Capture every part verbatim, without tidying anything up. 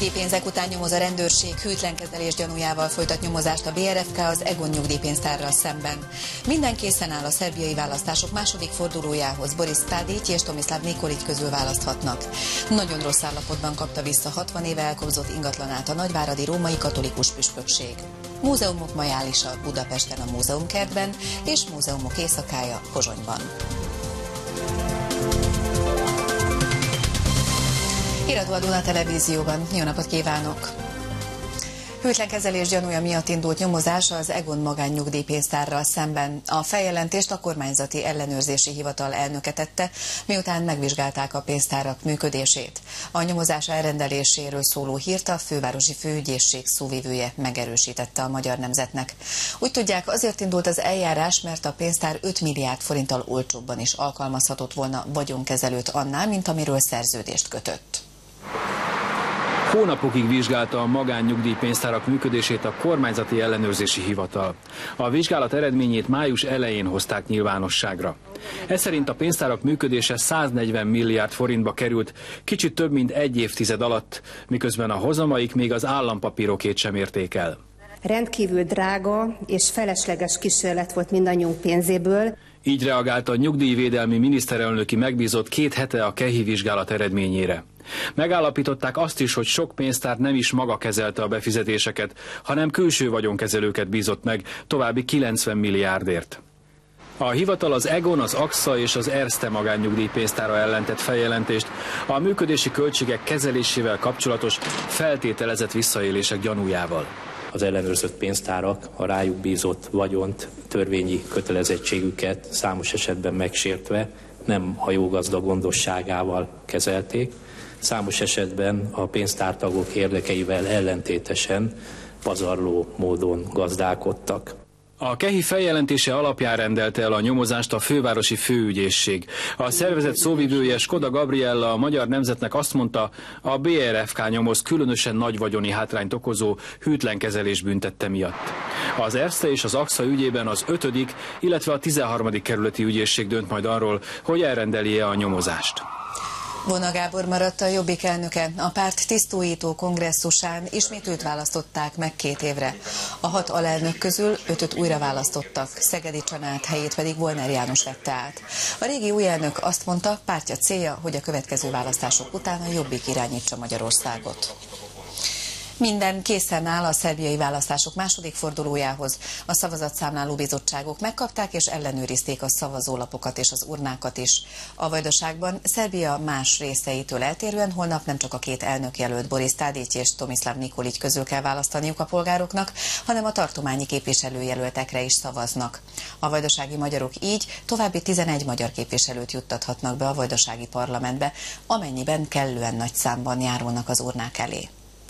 Nyugdíjpénzek után nyomoz a rendőrség, hűtlen kezelés gyanújával folytat nyomozást a bé er ef ká az Egon nyugdíjpénztárral szemben. Minden készen áll a szerbiai választások második fordulójához. Boris Tadic és Tomislav Nikolic közül választhatnak. Nagyon rossz állapotban kapta vissza hatvan éve elkobzott ingatlanát a nagyváradi római katolikus püspökség. Múzeumok majálisa Budapesten a Múzeumkertben és múzeumok éjszakája Pozsonyban. Híradó a Duna Televízióban. Jó napot kívánok! Hűtlen kezelés gyanúja miatt indult nyomozás az Egon magánnyugdíjpénztárral szemben. A feljelentést a kormányzati ellenőrzési hivatal elnöke tette, miután megvizsgálták a pénztárak működését. A nyomozás elrendeléséről szóló hírt a fővárosi főügyészség szóvivője megerősítette a Magyar Nemzetnek. Úgy tudják, azért indult az eljárás, mert a pénztár öt milliárd forinttal olcsóbban is alkalmazhatott volna vagyonkezelőt annál, mint amiről szerződést kötött. Hónapokig vizsgálta a magánnyugdíjpénztárak működését a kormányzati ellenőrzési hivatal. A vizsgálat eredményét május elején hozták nyilvánosságra. Ez szerint a pénztárak működése száznegyven milliárd forintba került, kicsit több mint egy évtized alatt, miközben a hozamaik még az állampapírokét sem érték el. Rendkívül drága és felesleges kísérlet volt mindannyiunk pénzéből. Így reagált a nyugdíjvédelmi miniszterelnöki megbízott két hete a KEHI vizsgálat eredményére. Megállapították azt is, hogy sok pénztár nem is maga kezelte a befizetéseket, hanem külső vagyonkezelőket bízott meg további kilencven milliárdért. A hivatal az Egon, az AXA és az Erste magánnyugdíjpénztára ellen tett feljelentést a működési költségek kezelésével kapcsolatos feltételezett visszaélések gyanújával. Az ellenőrzött pénztárak a rájuk bízott vagyont, törvényi kötelezettségüket számos esetben megsértve nem a jó gazda gondosságával kezelték. Számos esetben a pénztártagok érdekeivel ellentétesen pazarló módon gazdálkodtak. A KEHI feljelentése alapján rendelte el a nyomozást a fővárosi főügyészség. A szervezet szóvivője Skoda Gabriella a Magyar Nemzetnek azt mondta, a bé er ef ká nyomoz különösen nagy vagyoni hátrányt okozó hűtlen kezelés büntette miatt. Az Erste és az AXA ügyében az ötödik, illetve a tizenharmadik kerületi ügyészség dönt majd arról, hogy elrendeli-e a nyomozást. Vona Gábor maradt a Jobbik elnöke. A párt tisztújító kongresszusán ismét őt választották meg két évre. A hat alelnök közül ötöt újra választottak, Szegedi Csanát helyét pedig Volner János vette át. A régi új elnök azt mondta, pártja célja, hogy a következő választások után a Jobbik irányítsa Magyarországot. Minden készen áll a szerbiai választások második fordulójához. A szavazatszámláló bizottságok megkapták és ellenőrizték a szavazólapokat és az urnákat is. A Vajdaságban Szerbia más részeitől eltérően holnap nem csak a két elnökjelölt Boris Tadic és Tomislav Nikolic közül kell választaniuk a polgároknak, hanem a tartományi képviselőjelöltekre is szavaznak. A vajdasági magyarok így további tizenegy magyar képviselőt juttathatnak be a vajdasági parlamentbe, amennyiben kellően nagy számban járulnak az urnák elé.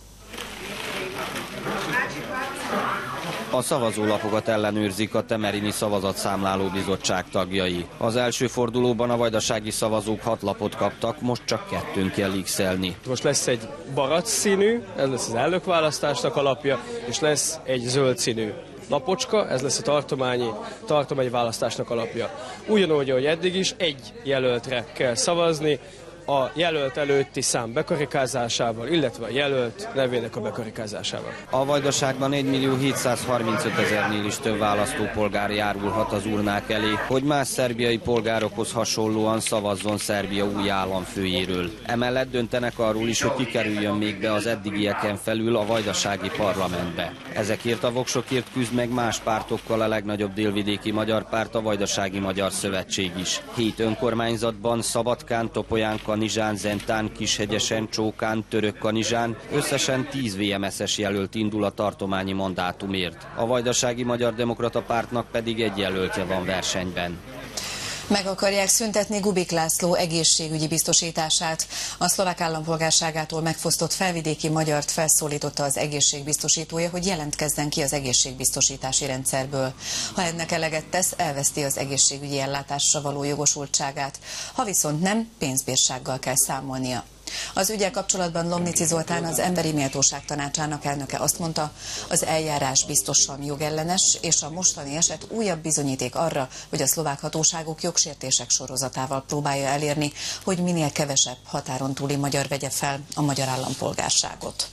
A szavazólapokat ellenőrzik a Temerini Szavazatszámláló Bizottság tagjai. Az első fordulóban a vajdasági szavazók hat lapot kaptak, most csak kettőn kell x-elni. Most lesz egy barack színű, ez lesz az elnökválasztásnak alapja, és lesz egy zöld színű lapocska, ez lesz a tartományi, tartományi választásnak alapja. Ugyanúgy, ahogy eddig is, egy jelöltre kell szavazni, a jelölt előtti szám bekarikázásával, illetve a jelölt nevének a bekarikázásával. A Vajdaságban egymillió hétszázharmincöt ezernél is több választópolgár járulhat az urnák elé, hogy más szerbiai polgárokhoz hasonlóan szavazzon Szerbia új államfőjéről. Emellett döntenek arról is, hogy kikerüljön még be az eddigieken felül a vajdasági parlamentbe. Ezekért a voksokért küzd meg más pártokkal a legnagyobb délvidéki magyar párt, a Vajdasági Magyar Szövetség is. Hét önkormányzatban, Szabadkán, Topolyán, Kanizsán, Zentán, Kishegyesen, Csókán, Törökkanizsán összesen tíz vé em es-es jelölt indul a tartományi mandátumért. A Vajdasági Magyar Demokrata Pártnak pedig egy jelöltje van versenyben. Meg akarják szüntetni Gubik László egészségügyi biztosítását. A szlovák állampolgárságától megfosztott felvidéki magyart felszólította az egészségbiztosítója, hogy jelentkezzen ki az egészségbiztosítási rendszerből. Ha ennek eleget tesz, elveszti az egészségügyi ellátásra való jogosultságát. Ha viszont nem, pénzbírsággal kell számolnia. Az ügyel kapcsolatban Lomnici Zoltán, az Emberi Méltóság Tanácsának elnöke azt mondta, az eljárás biztosan jogellenes, és a mostani eset újabb bizonyíték arra, hogy a szlovák hatóságok jogsértések sorozatával próbálja elérni, hogy minél kevesebb határon túli magyar vegye fel a magyar állampolgárságot.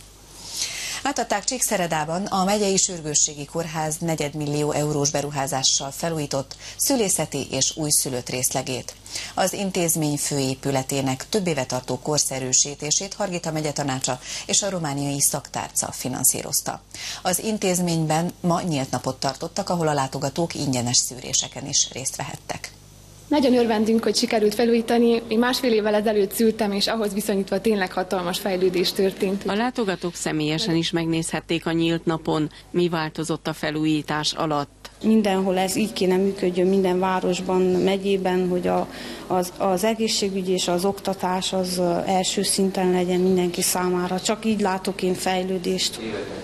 Átadták Csíkszeredában a megyei sürgősségi kórház negyedmillió eurós beruházással felújított szülészeti és újszülött részlegét. Az intézmény főépületének több éve tartó korszerűsítését Hargita megyetanácsa és a romániai szaktárca finanszírozta. Az intézményben ma nyílt napot tartottak, ahol a látogatók ingyenes szűréseken is részt vehettek. Nagyon örvendünk, hogy sikerült felújítani. Én másfél évvel ezelőtt szültem, és ahhoz viszonyítva tényleg hatalmas fejlődés történt. A látogatók személyesen is megnézhették a nyílt napon, mi változott a felújítás alatt. Mindenhol ez így kéne működjön, minden városban, megyében, hogy a, az, az egészségügy és az oktatás az első szinten legyen mindenki számára. Csak így látok én fejlődést.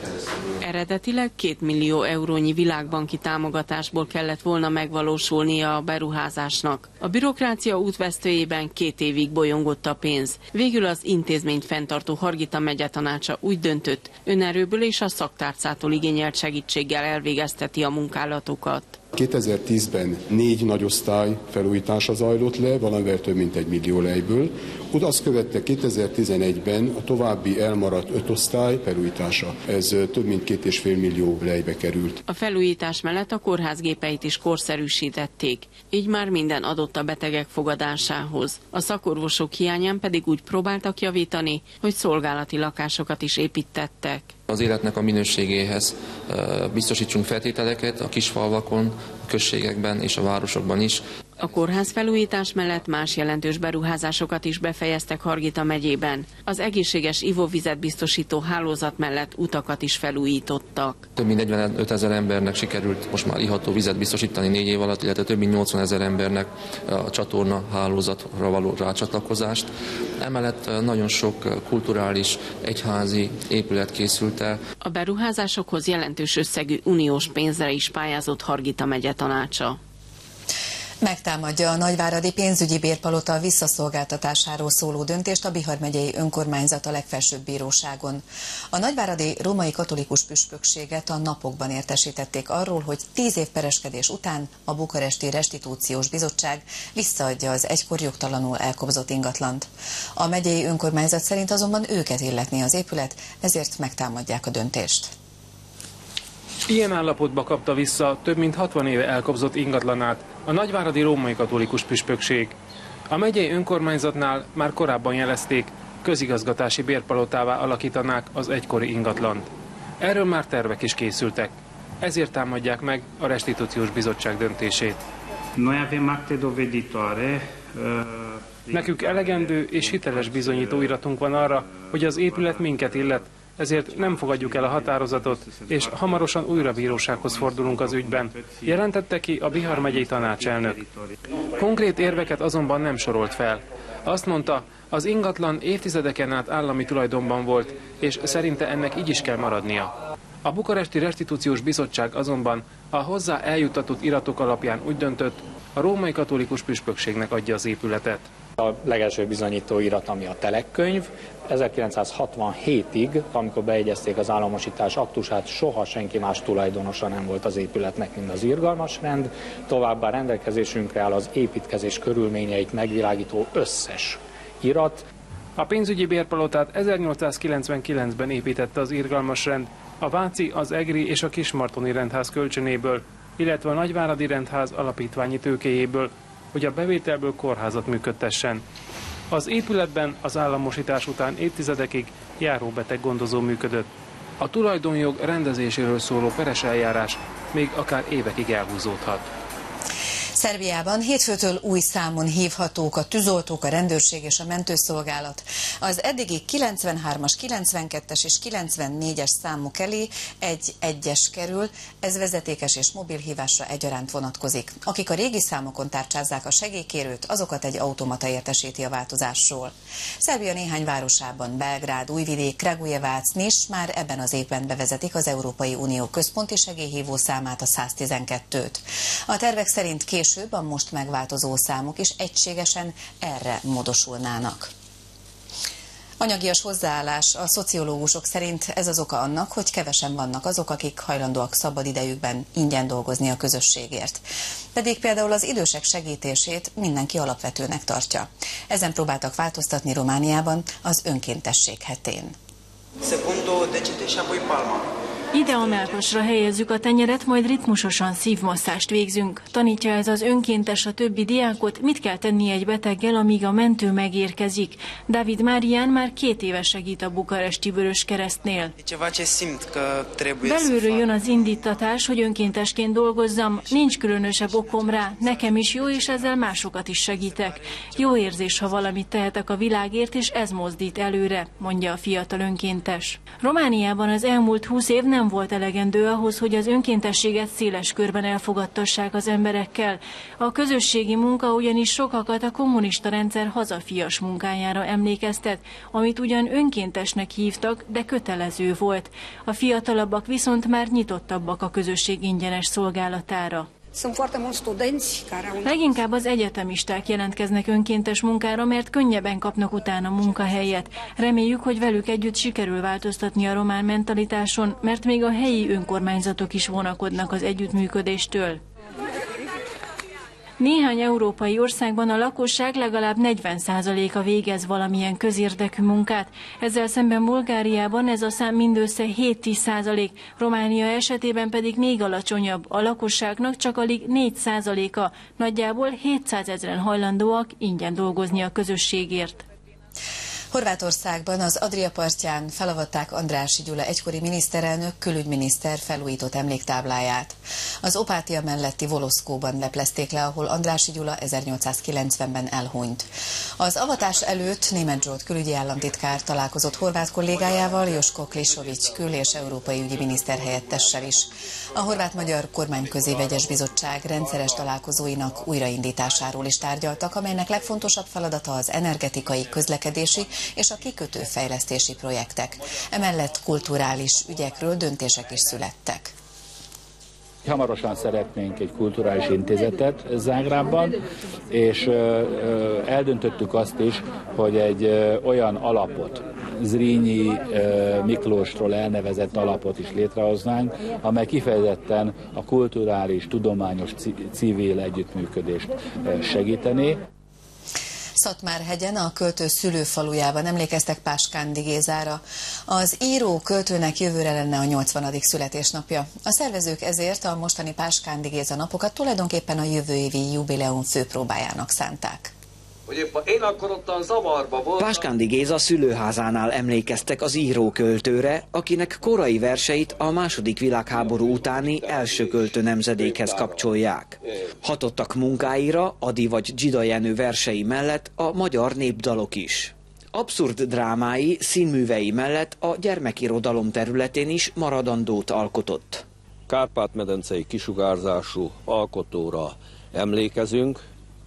Eredetileg két millió eurónyi világbanki támogatásból kellett volna megvalósulnia a beruházásnak. A bürokrácia útvesztőjében két évig bolyongott a pénz. Végül az intézményt fenntartó Hargita megyetanácsa úgy döntött, önerőből és a szaktárcától igényelt segítséggel elvégezteti a munkálatokat. kétezer-tízben négy nagy osztály felújítása zajlott le, valamivel több mint egy millió lejből. Azt követte kétezer-tizenegyben a további elmaradt öt osztály felújítása. Ez több mint két és fél millió lejbe került. A felújítás mellett a kórház gépeit is korszerűsítették, így már minden adott a betegek fogadásához. A szakorvosok hiányán pedig úgy próbáltak javítani, hogy szolgálati lakásokat is építettek. Az életnek a minőségéhez biztosítsunk feltételeket a kisfalvakon, a községekben és a városokban is. A kórház felújítás mellett más jelentős beruházásokat is befejeztek Hargita megyében. Az egészséges ivóvizet biztosító hálózat mellett utakat is felújítottak. Több mint negyvenöt ezer embernek sikerült most már iható vizet biztosítani négy év alatt, illetve több mint nyolcvan ezer embernek a csatorna hálózatra való rácsatlakozást. Emellett nagyon sok kulturális, egyházi épület készült el. A beruházásokhoz jelentős összegű uniós pénzre is pályázott Hargita megye tanácsa. Megtámadja a nagyváradi pénzügyi bérpalota visszaszolgáltatásáról szóló döntést a Bihar megyei önkormányzat a legfelsőbb bíróságon. A nagyváradi római katolikus püspökséget a napokban értesítették arról, hogy tíz év pereskedés után a bukaresti restitúciós bizottság visszaadja az egykor jogtalanul elkobzott ingatlant. A megyei önkormányzat szerint azonban őket illetné az épület, ezért megtámadják a döntést. Ilyen állapotba kapta vissza több mint hatvan éve elkobzott ingatlanát a nagyváradi római katolikus püspökség. A megyei önkormányzatnál már korábban jelezték, közigazgatási bérpalotává alakítanák az egykori ingatlant. Erről már tervek is készültek. Ezért támadják meg a restitúciós bizottság döntését. Nekünk elegendő és hiteles bizonyítóiratunk van arra, hogy az épület minket illet, ezért nem fogadjuk el a határozatot, és hamarosan újra bírósághoz fordulunk az ügyben, jelentette ki a Bihar megyei tanácselnök. Konkrét érveket azonban nem sorolt fel. Azt mondta, az ingatlan évtizedeken át állami tulajdonban volt, és szerinte ennek így is kell maradnia. A bukaresti restitúciós bizottság azonban a hozzá eljuttatott iratok alapján úgy döntött, a római katolikus püspökségnek adja az épületet. A legelső bizonyító irat, ami a telekkönyv, ezerkilencszázhatvanhétig, amikor beegyezték az államosítás aktusát, soha senki más tulajdonosa nem volt az épületnek, mint az irgalmasrend. Továbbá rendelkezésünkre áll az építkezés körülményeit megvilágító összes irat. A pénzügyi bérpalotát ezernyolcszázkilencvenkilencben építette az irgalmasrend, a Váci, az Egri és a Kismartoni rendház kölcsönéből, illetve a Nagyváradi rendház alapítványi tőkéjéből, hogy a bevételből kórházat működtessen. Az épületben az államosítás után évtizedekig járóbeteg gondozó működött. A tulajdonjog rendezéséről szóló peres eljárás még akár évekig elhúzódhat. Szerbiában hétfőtől új számon hívhatók a tűzoltók, a rendőrség és a mentőszolgálat. Az eddigi kilencvenhármas, kilencvenkettes és kilencvennégyes számok elé egy egyes kerül, ez vezetékes és mobil hívásra egyaránt vonatkozik. Akik a régi számokon tárcsázzák a segélykérőt, azokat egy automata értesíti a változásról. Szerbia néhány városában, Belgrád, Újvidék, Kragujevác, Nis már ebben az évben bevezetik az Európai Unió központi segélyhívó számát, a száztizenkettőt. A tervek szerint később Később a most megváltozó számok is egységesen erre módosulnának. Anyagias hozzáállás. A szociológusok szerint ez az oka annak, hogy kevesen vannak azok, akik hajlandóak szabad idejükben ingyen dolgozni a közösségért. Pedig például az idősek segítését mindenki alapvetőnek tartja. Ezen próbáltak változtatni Romániában az önkéntesség hetén. Ide a mellkasra helyezzük a tenyeret, majd ritmusosan szívmasszást végzünk. Tanítja ez az önkéntes a többi diákot, mit kell tenni egy beteggel, amíg a mentő megérkezik. Dávid Márián már két éve segít a bukaresti Vöröskeresztnél. Belülről jön az indítatás, hogy önkéntesként dolgozzam, nincs különösebb okom rá, nekem is jó, és ezzel másokat is segítek. Jó érzés, ha valamit tehetek a világért, és ez mozdít előre, mondja a fiatal önkéntes. Romániában az elmúlt húsz év nem volt elegendő ahhoz, hogy az önkéntességet széles körben elfogadtassák az emberekkel. A közösségi munka ugyanis sokakat a kommunista rendszer hazafias munkájára emlékeztet, amit ugyan önkéntesnek hívtak, de kötelező volt. A fiatalabbak viszont már nyitottabbak a közösség ingyenes szolgálatára. Leginkább az egyetemisták jelentkeznek önkéntes munkára, mert könnyebben kapnak utána munkahelyet. Reméljük, hogy velük együtt sikerül változtatni a román mentalitáson, mert még a helyi önkormányzatok is vonakodnak az együttműködéstől. Néhány európai országban a lakosság legalább negyven százaléka végez valamilyen közérdekű munkát. Ezzel szemben Bulgáriában ez a szám mindössze hét-tíz százalék, Románia esetében pedig még alacsonyabb. A lakosságnak csak alig négy százaléka, nagyjából hétszázezren hajlandóak ingyen dolgozni a közösségért. Horvátországban az Adria partján felavatták Andrássy Gyula egykori miniszterelnök, külügyminiszter felújított emléktábláját. Az Opátia melletti Voloszkóban leplezték le, ahol Andrássy Gyula ezernyolcszázkilencvenben elhunyt. Az avatás előtt Németh Zsolt külügyi államtitkár találkozott horvát kollégájával, Josko Klisovics kül- és európai ügyi miniszter helyettessel is. A horvát-magyar kormányközi vegyes bizottság rendszeres találkozóinak újraindításáról is tárgyaltak, amelynek legfontosabb feladata az energetikai, közlekedési és a kikötőfejlesztési projektek. Emellett kulturális ügyekről döntések is születtek. Hamarosan szeretnénk egy kulturális intézetet Zágrábban, és eldöntöttük azt is, hogy egy olyan alapot, Zrínyi Miklósról elnevezett alapot is létrehoznánk, amely kifejezetten a kulturális, tudományos, civil együttműködést segítené. Szatmárhegyen, a költő szülőfalujában emlékeztek Páskándi Gézára. Az író költőnek jövőre lenne a nyolcvanadik születésnapja. A szervezők ezért a mostani Páskándi Géza napokat tulajdonképpen a jövő évi jubileum főpróbájának szánták. Én akkor ottan zavarba voltam. Páskándi Géza szülőházánál emlékeztek az író-költőre, akinek korai verseit a második világháború utáni első költő nemzedékhez kapcsolják. Hatottak munkáira, Ady vagy Dzsida Jenő versei mellett a magyar népdalok is. Abszurd drámái, színművei mellett a gyermekirodalom területén is maradandót alkotott. Kárpát-medencei kisugárzású alkotóra emlékezünk,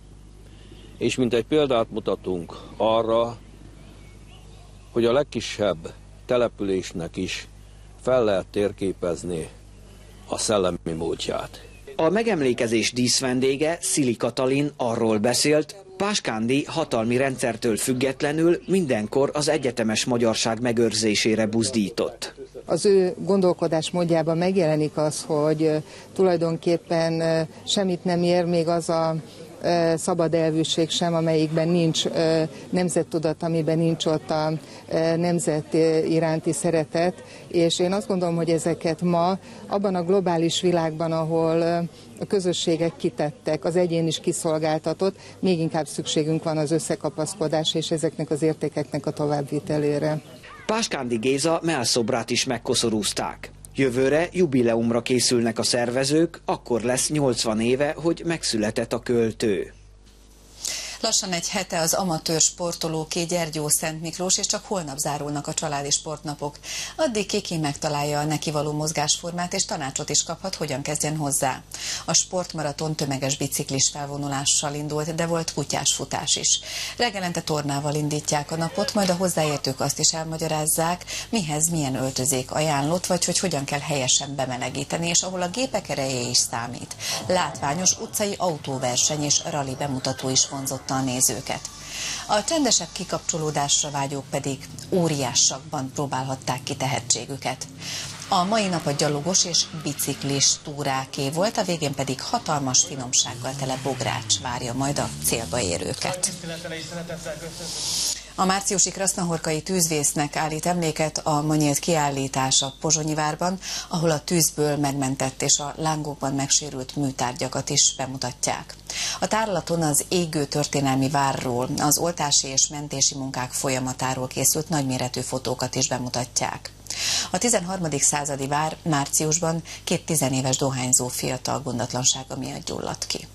és mint egy példát mutatunk arra, hogy a legkisebb településnek is fel lehet térképezni a szellemi múltját. A megemlékezés díszvendége, Szili Katalin arról beszélt, Páskándi hatalmi rendszertől függetlenül mindenkor az egyetemes magyarság megőrzésére buzdított. Az ő gondolkodás módjában megjelenik az, hogy tulajdonképpen semmit nem ér még az a szabad elvűség sem, amelyikben nincs nemzettudat, amiben nincs ott a nemzet iránti szeretet, és én azt gondolom, hogy ezeket ma abban a globális világban, ahol a közösségek kitettek, az egyén is kiszolgáltatott, még inkább szükségünk van az összekapaszkodás és ezeknek az értékeknek a továbbvitelére. Páskándi Géza mellszobrát is megkoszorúzták. Jövőre jubileumra készülnek a szervezők, akkor lesz nyolcvan éve, hogy megszületett a költő. Lassan egy hete az amatőr sportolóké Gyergyó Szent Miklós, és csak holnap zárulnak a családi sportnapok. Addig Kiki megtalálja a neki való mozgásformát, és tanácsot is kaphat, hogyan kezdjen hozzá. A sportmaraton tömeges biciklis felvonulással indult, de volt kutyás futás is. Reggelente tornával indítják a napot, majd a hozzáértők azt is elmagyarázzák, mihez milyen öltözék ajánlott, vagy hogy hogyan kell helyesen bemelegíteni, és ahol a gépek ereje is számít. Látványos utcai autóverseny és rali bemutató is vonzottan a nézőket. A csendesebb kikapcsolódásra vágyók pedig óriásakban próbálhatták ki tehetségüket. A mai nap a gyalogos és biciklis túráké volt, a végén pedig hatalmas finomsággal tele bogrács várja majd a célba érőket. A márciusi krasznahorkai tűzvésznek állít emléket a ma nyílt kiállítás a Pozsonyi várban, ahol a tűzből megmentett és a lángokban megsérült műtárgyakat is bemutatják. A tárlaton az égő történelmi várról, az oltási és mentési munkák folyamatáról készült nagyméretű fotókat is bemutatják. A tizenharmadik századi vár márciusban két tizenéves dohányzó fiatal gondatlansága miatt gyulladt ki.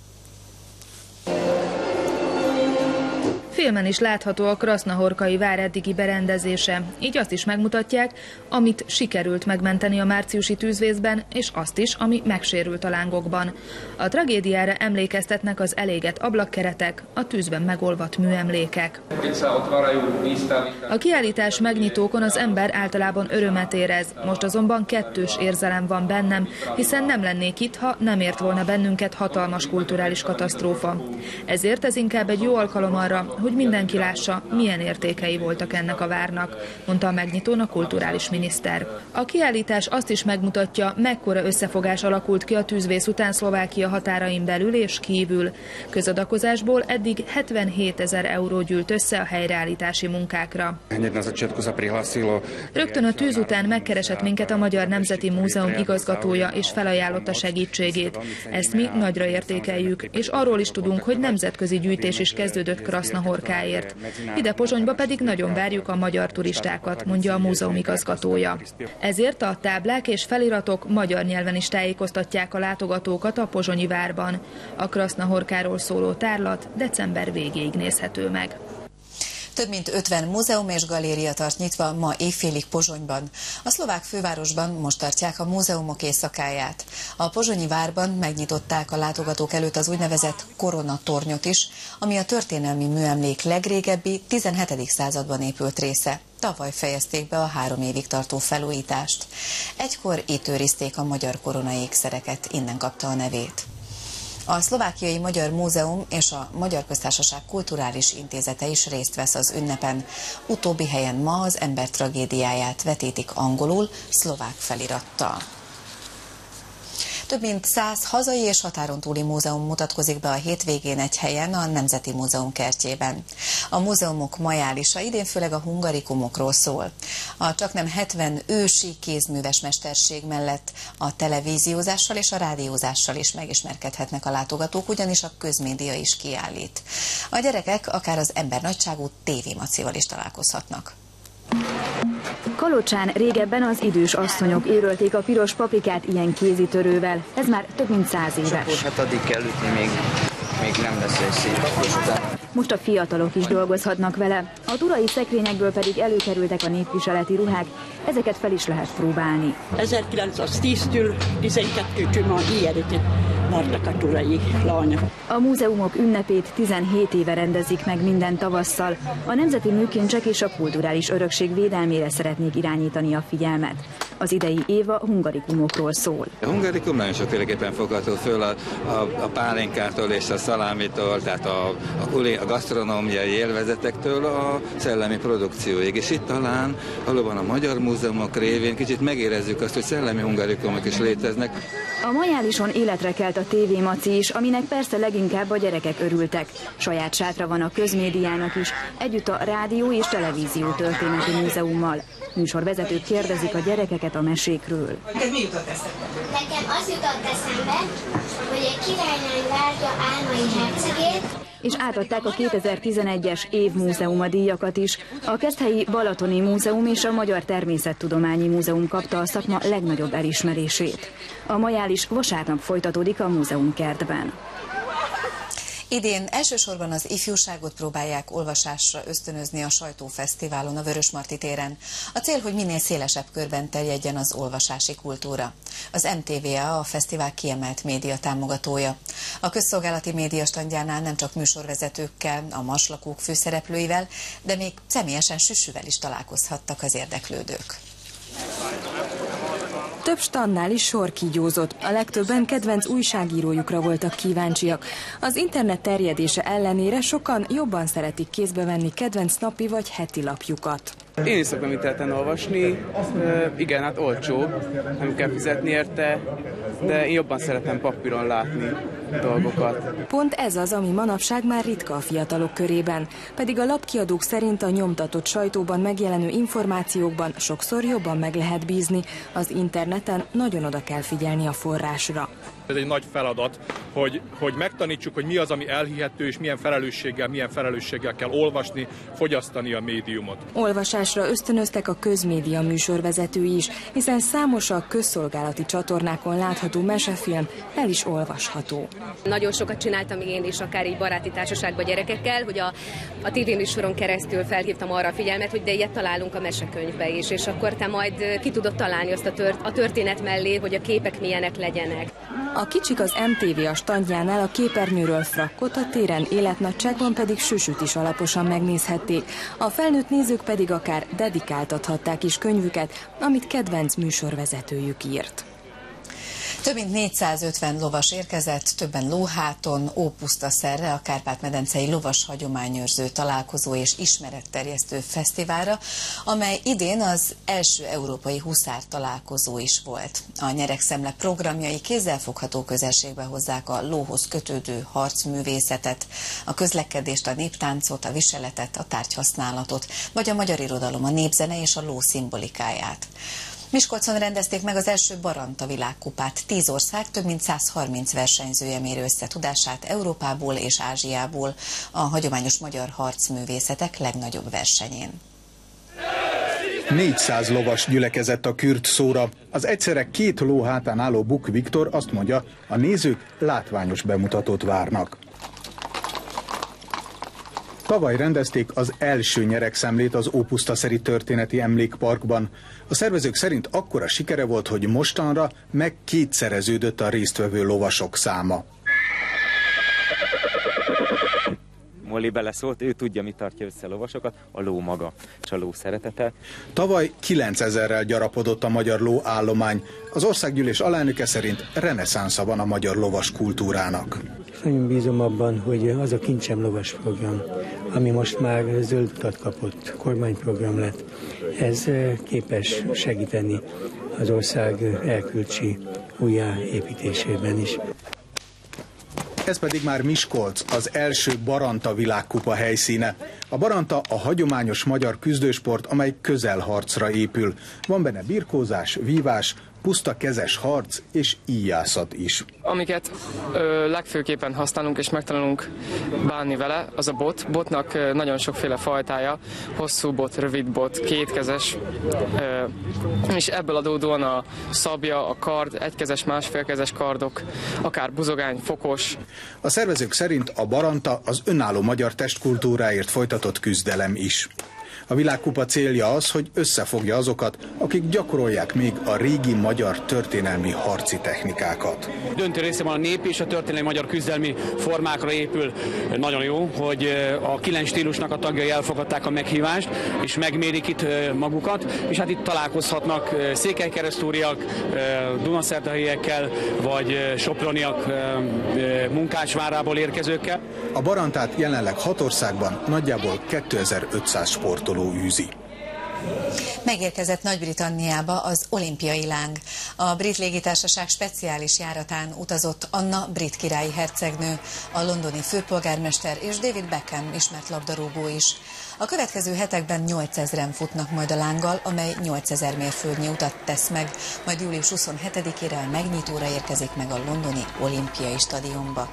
Filmen is látható a krasznahorkai vár eddigi berendezése, így azt is megmutatják, amit sikerült megmenteni a márciusi tűzvészben, és azt is, ami megsérült a lángokban. A tragédiára emlékeztetnek az elégett ablakkeretek, a tűzben megolvadt műemlékek. A kiállítás megnyitókon az ember általában örömet érez, most azonban kettős érzelem van bennem, hiszen nem lennék itt, ha nem ért volna bennünket hatalmas kulturális katasztrófa. Ezért ez inkább egy jó alkalom arra, hogy mindenki lássa, milyen értékei voltak ennek a várnak, mondta a megnyitón a kulturális miniszter. A kiállítás azt is megmutatja, mekkora összefogás alakult ki a tűzvész után Szlovákia határain belül és kívül. Közadakozásból eddig hetvenhétezer euró gyűlt össze a helyreállítási munkákra. Rögtön a tűz után megkeresett minket a Magyar Nemzeti Múzeum igazgatója és felajánlotta segítségét. Ezt mi nagyra értékeljük, és arról is tudunk, hogy nemzetközi gyűjtés is kezdődött Krasznahorkáért. Ide Pozsonyba pedig nagyon várjuk a magyar turistákat, mondja a múzeum igazgatója. Ezért a táblák és feliratok magyar nyelven is tájékoztatják a látogatókat a pozsonyi várban. A Krasznahorkáról szóló tárlat december végéig nézhető meg. Több mint ötven múzeum és galéria tart nyitva ma éjfélig Pozsonyban. A szlovák fővárosban most tartják a múzeumok éjszakáját. A pozsonyi várban megnyitották a látogatók előtt az úgynevezett koronatornyot is, ami a történelmi műemlék legrégebbi, tizenhetedik században épült része. Tavaly fejezték be a három évig tartó felújítást. Egykor itt őrizték a magyar koronaékszereket, innen kapta a nevét. A Szlovákiai Magyar Múzeum és a Magyar Köztársaság Kulturális Intézete is részt vesz az ünnepen. Utóbbi helyen ma az ember tragédiáját vetítik angolul, szlovák felirattal. Több mint száz hazai és határon túli múzeum mutatkozik be a hétvégén egy helyen, a Nemzeti Múzeum kertjében. A múzeumok majálisa idén főleg a hungarikumokról szól. A csaknem hetven ősi kézműves mesterség mellett a televíziózással és a rádiózással is megismerkedhetnek a látogatók, ugyanis a közmédia is kiállít. A gyerekek akár az embernagyságú tévémacival is találkozhatnak. Kalocsán régebben az idős asszonyok őrölték a piros paprikát ilyen kézitörővel. Ez már több mint száz éves. Akkor hát addig kell ütni, még, még nem lesz egy szép. Most a fiatalok is dolgozhatnak vele. A turai szekrényekből pedig előkerültek a népviseleti ruhák. Ezeket fel is lehet próbálni. ezerkilencszáztíztől tizenkettőtől már ilyeneket vártak a turai lányok. A múzeumok ünnepét tizenhét éve rendezik meg minden tavasszal. A nemzeti műkincsek és a kulturális örökség védelmére szeretnék irányítani a figyelmet. Az idei év a hungarikumokról szól. A hungarikum nagyon sokféleképpen fogható föl a, a, a pálinkától és a szalámitól, tehát a, a, a gasztronómiai élvezetektől a szellemi produkcióig. És itt talán valóban a magyar múzeumok révén kicsit megérezzük azt, hogy szellemi hungarikumok is léteznek. A majálison életre kelt a tévémaci is, aminek persze leginkább a gyerekek örültek. Saját sátra van a közmédiának is, együtt a Rádió és Televízió Történeti Múzeummal. Műsorvezetők kérdezik a gyerekeket a mesékről. Neked mi jutott eszembe? Nekem az jutott eszembe, hogy egy királylány várja álmai hercegét, és átadták a kétezer-tizenegyes évmúzeuma díjakat is. A Keszthelyi Balatoni Múzeum és a Magyar Természettudományi Múzeum kapta a szakma legnagyobb elismerését. A majális vasárnap folytatódik a múzeumkertben. Idén elsősorban az ifjúságot próbálják olvasásra ösztönözni a sajtófesztiválon a Vörösmarty téren. A cél, hogy minél szélesebb körben terjedjen az olvasási kultúra. Az em té vé á a fesztivál kiemelt média támogatója. A közszolgálati média standjánál nem csak műsorvezetőkkel, a marslakók főszereplőivel, de még személyesen Süsüvel is találkozhattak az érdeklődők. Több standnál is sor kígyózott. A legtöbben kedvenc újságírójukra voltak kíváncsiak. Az internet terjedése ellenére sokan jobban szeretik kézbe venni kedvenc napi vagy heti lapjukat. Én is szoktam interneten olvasni, e, igen, hát olcsóbb, nem kell fizetni érte, de én jobban szeretem papíron látni dolgokat. Pont ez az, ami manapság már ritka a fiatalok körében, pedig a lapkiadók szerint a nyomtatott sajtóban megjelenő információkban sokszor jobban meg lehet bízni, az interneten nagyon oda kell figyelni a forrásra. Ez egy nagy feladat, hogy, hogy megtanítsuk, hogy mi az, ami elhihető, és milyen felelősséggel, milyen felelősséggel kell olvasni, fogyasztani a médiumot. Olvasásra ösztönöztek a közmédia műsorvezetői is, hiszen számos a közszolgálati csatornákon látható mesefilm el is olvasható. Nagyon sokat csináltam én is, akár így baráti társaságban gyerekekkel, hogy a, a tévéműsoron keresztül felhívtam arra a figyelmet, hogy de ilyet találunk a mesekönyvbe is, és akkor te majd ki tudod találni azt a, tört, a történet mellé, hogy a képek milyenek legyenek. A kicsik az em té vé a standjánál a képernyőről frakkot, a téren életnagyságban pedig süsüt is alaposan megnézhették. A felnőtt nézők pedig akár dedikáltathatták is könyvüket, amit kedvenc műsorvezetőjük írt. Több mint négyszázötven lovas érkezett, többen lóháton, ópusztaszerre, a Kárpát-medencei lovas hagyományőrző találkozó és ismeretterjesztő fesztiválra, amely idén az első európai huszár találkozó is volt. A nyeregszemle programjai kézzelfogható közelségbe hozzák a lóhoz kötődő harcművészetet, a közlekedést, a néptáncot, a viseletet, a tárgyhasználatot, vagy a magyar irodalom, a népzene és a ló szimbolikáját. Miskolcon rendezték meg az első Baranta világkupát. Tíz ország több mint százharminc versenyzője méri össze tudását Európából és Ázsiából a hagyományos magyar harcművészetek legnagyobb versenyén. négyszáz lovas gyülekezett a kürt szóra. Az egyszerre két ló hátán álló Buk Viktor azt mondja, a nézők látványos bemutatót várnak. Tavaly rendezték az első nyeregszemlét az Ópusztaszeri Történeti Emlékparkban. A szervezők szerint akkora sikere volt, hogy mostanra meg kétszereződött a résztvevő lovasok száma. Molly beleszólt, ő tudja, mi tartja össze a lovasokat, a ló maga, és a ló szeretete. Tavaly kilencezerrel gyarapodott a magyar lóállomány. Az országgyűlés alelnöke szerint reneszánsza van a magyar lovas kultúrának. Nagyon bízom abban, hogy az a Kincsem lovas program, ami most már zöld utat kapott, kormányprogram lett, ez képes segíteni az ország erkölcsi újjáépítésében is. Ez pedig már Miskolc, az első Baranta világkupa helyszíne. A Baranta a hagyományos magyar küzdősport, amely közelharcra épül. Van benne birkózás, vívás, puszta kezes harc és íjászat is. Amiket ö, legfőképpen használunk és megtanulunk bánni vele, az a bot. Botnak ö, nagyon sokféle fajtája, hosszú bot, rövid bot, kétkezes, ö, és ebből adódóan a szabja, a kard, egykezes, másfélkezes kardok, akár buzogány, fokos. A szervezők szerint a Baranta az önálló magyar testkultúráért folytatott küzdelem is. A világkupa célja az, hogy összefogja azokat, akik gyakorolják még a régi magyar történelmi harci technikákat. Döntő része van a nép és a történelmi magyar küzdelmi formákra épül. Nagyon jó, hogy a kilenc stílusnak a tagjai elfogadták a meghívást, és megmérik itt magukat, és hát itt találkozhatnak székelykeresztúriak, dunaszerdahelyiekkel, vagy soproniak, Munkácsvárából érkezőkkel. A Barantát jelenleg hat országban nagyjából kétezer-ötszáz sportoló űzi. Megérkezett Nagy-Britanniába az olimpiai láng. A brit légitársaság speciális járatán utazott Anna brit királyi hercegnő, a londoni főpolgármester és David Beckham ismert labdarúgó is. A következő hetekben nyolcezren futnak majd a lánggal, amely nyolcezer mérföldnyi utat tesz meg, majd július huszonhetedikére a megnyitóra érkezik meg a londoni olimpiai stadionba.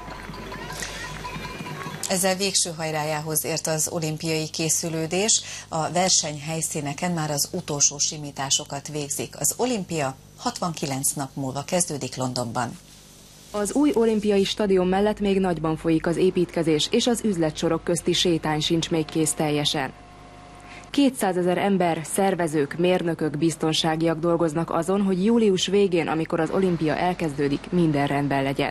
Ezzel végső hajrájához ért az olimpiai készülődés. A versenyhelyszíneken már az utolsó simításokat végzik. Az olimpia hatvankilenc nap múlva kezdődik Londonban. Az új olimpiai stadion mellett még nagyban folyik az építkezés, és az üzletsorok közti sétány sincs még kész teljesen. kétszázezer ember, szervezők, mérnökök, biztonságiak dolgoznak azon, hogy július végén, amikor az olimpia elkezdődik, minden rendben legyen.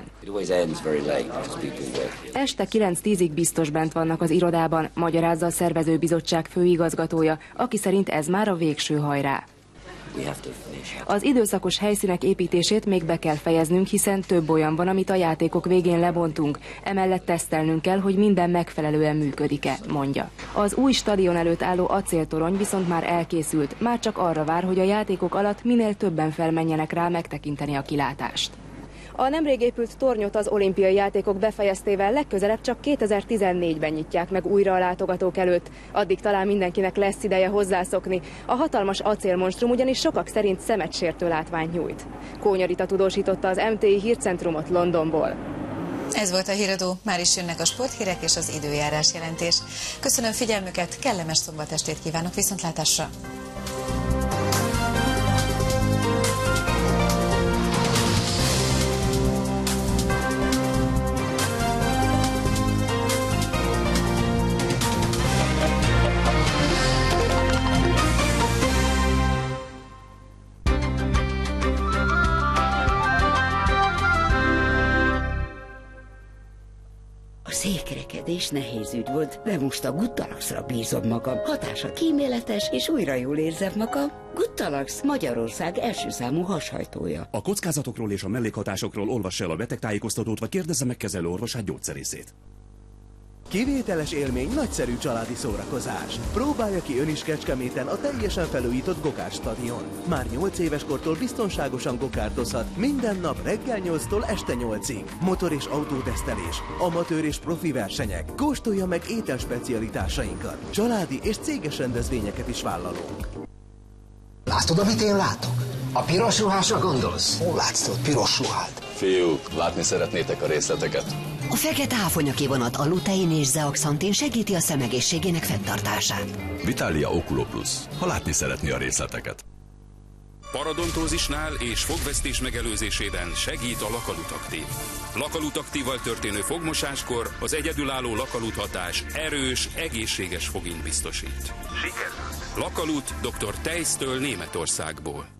Este kilenc-tízig biztos bent vannak az irodában, magyarázza a szervezőbizottság főigazgatója, aki szerint ez már a végső hajrá. Az időszakos helyszínek építését még be kell fejeznünk, hiszen több olyan van, amit a játékok végén lebontunk. Emellett tesztelnünk kell, hogy minden megfelelően működik-e, mondja. Az új stadion előtt álló acéltorony viszont már elkészült, már csak arra vár, hogy a játékok alatt minél többen felmenjenek rá megtekinteni a kilátást. A nemrég épült tornyot az olimpiai játékok befejeztével legközelebb csak kétezer-tizennégyben nyitják meg újra a látogatók előtt. Addig talán mindenkinek lesz ideje hozzászokni. A hatalmas acélmonstrum ugyanis sokak szerint szemetsértő látványt nyújt. Kónya Rita tudósította az em té i hírcentrumot Londonból. Ez volt a Híradó, már is jönnek a sporthírek és az időjárás jelentés. Köszönöm figyelmüket, kellemes szombatestét kívánok, viszontlátásra! A székrekedés nehéz ügy volt, de most a Guttalaxra bízom magam. Hatása kíméletes, és újra jól érzem magam. Guttalax Magyarország első számú hashajtója. A kockázatokról és a mellékhatásokról olvassa el a betegtájékoztatót, vagy kérdezze meg kezelőorvosát, gyógyszerészét. Kivételes élmény, nagyszerű családi szórakozás. Próbálja ki ön is Kecskeméten a teljesen felújított Gokárd stadion. Már nyolc éves kortól biztonságosan gokárdozhat, minden nap reggel nyolctól este nyolcig. Motor- és autótesztelés, amatőr és profi versenyek. Kóstolja meg ételspecialitásainkat. Családi és céges rendezvényeket is vállalunk. Látod, amit én látok? A piros ruhásra gondolsz? Hol látsz ott piros ruhát? Fiúk, látni szeretnétek a részleteket? A fekete áfonyaki vonat a lutein és zeaxantin segíti a szemegészségének fenntartását. Vitalia Oculo Plus, ha látni szeretné a részleteket. Parodontózisnál és fogvesztés megelőzésében segít a Lakalut Aktív. Lakalut Aktívval történő fogmosáskor az egyedülálló Lakalut hatás erős, egészséges fogint biztosít. Sikerült! Lakalut doktor Tejsztől Németországból.